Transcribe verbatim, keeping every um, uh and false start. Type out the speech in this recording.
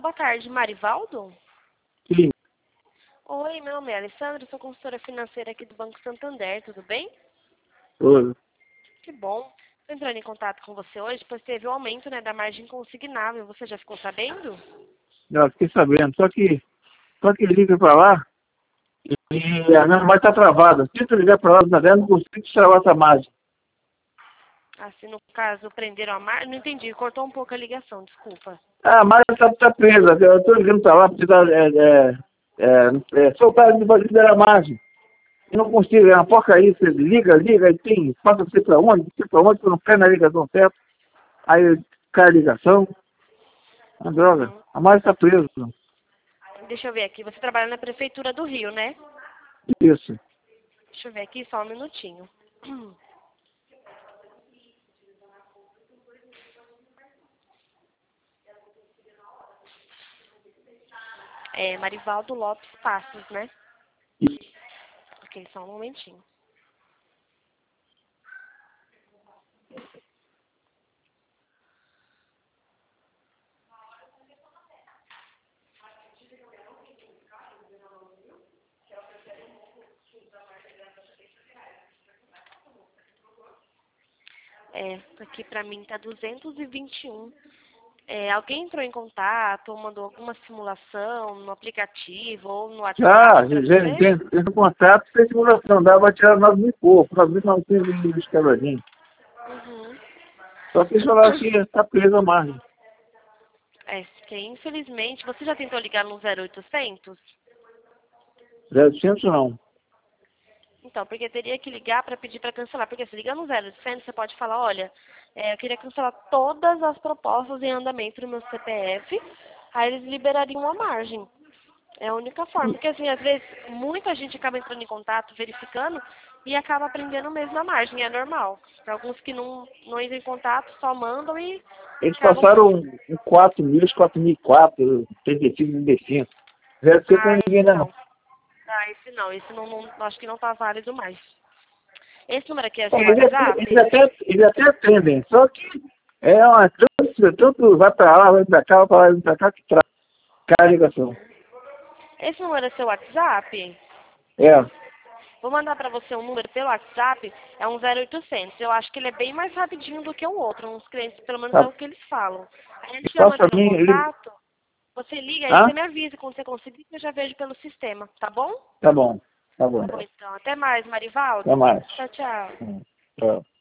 boa tarde, Marivaldo? Sim. Oi, meu nome é Alessandra, sou consultora financeira aqui do Banco Santander, tudo bem? Oi. Que bom. Estou entrando em contato com você hoje, pois teve o aumento, né, da margem consignável. Você já ficou sabendo? Já fiquei sabendo. Só que, só que liga pra lá e a minha margem tá travada. Se tu ligar pra lá, na verdade, não consigo destravar essa margem. Assim, no caso, prenderam a margem? Não entendi, cortou um pouco a ligação, desculpa. Ah, a margem tá, tá presa. Eu tô ligando pra lá porque tá, é, é, é, é, soltar a liberar a margem. Eu não consigo, é uma porcaria. Você liga, liga, e tem, passa você pra onde, você pra onde, você não cai na ligação certa. Aí cai a ligação. Uma droga. Uhum. A margem tá presa. Deixa eu ver aqui, você trabalha na Prefeitura do Rio, né? Isso. Deixa eu ver aqui, só um minutinho. É Marivaldo Lopes Passos, né? Ok, só um momentinho. É, aqui pra mim tá duzentos e vinte e um. É, alguém entrou em contato ou mandou alguma simulação no aplicativo ou no Ah, WhatsApp pra já você? tem, tem um contrato, fez simulação, dava pra tirar nove mil e pouco, nove mil e novecentos de quebradinho. Uhum. Só que eles falaram que está presa a margem. É, que infelizmente, você já tentou ligar no zero oitocentos? zero oitocentos não. Então, porque teria que ligar para pedir para cancelar. Porque se ligar no zero oitocentos, você pode falar, olha, é, eu queria cancelar todas as propostas em andamento do meu C P F, aí eles liberariam a margem. É a única forma. Porque, assim, às vezes, muita gente acaba entrando em contato, verificando, e acaba aprendendo mesmo a margem. É normal. Tem alguns que não, não entram em contato, só mandam e Eles acabam... passaram um, um quatro mil, quatro mil e quatro, trinta e cinco mil e cinco. zero oitocentos Ah, não ninguém esse ainda não. não. Ah, esse não. Esse não, não acho que não tá válido mais. Esse número aqui é seu É, Eles até, eles, WhatsApp? até, eles até atendem, só que é uma tanto, tanto vai pra lá, vai pra cá, vai pra lá, vai pra cá, que traz a ligação. Esse número é seu WhatsApp? É, Vou mandar pra você um número pelo WhatsApp, é um zero oitocentos. Eu acho que ele é bem mais rapidinho do que o outro. Uns clientes, pelo menos é tá, o que eles falam. Aí a gente já passa pra mantendo mim, ele... contato, você liga aí, Hã? você me avisa quando você conseguir, que eu já vejo pelo sistema, tá bom? Tá bom, tá bom. Tá bom, então. Até mais, Até Marivaldo. mais. Tchau, tchau. Hum, Tchau.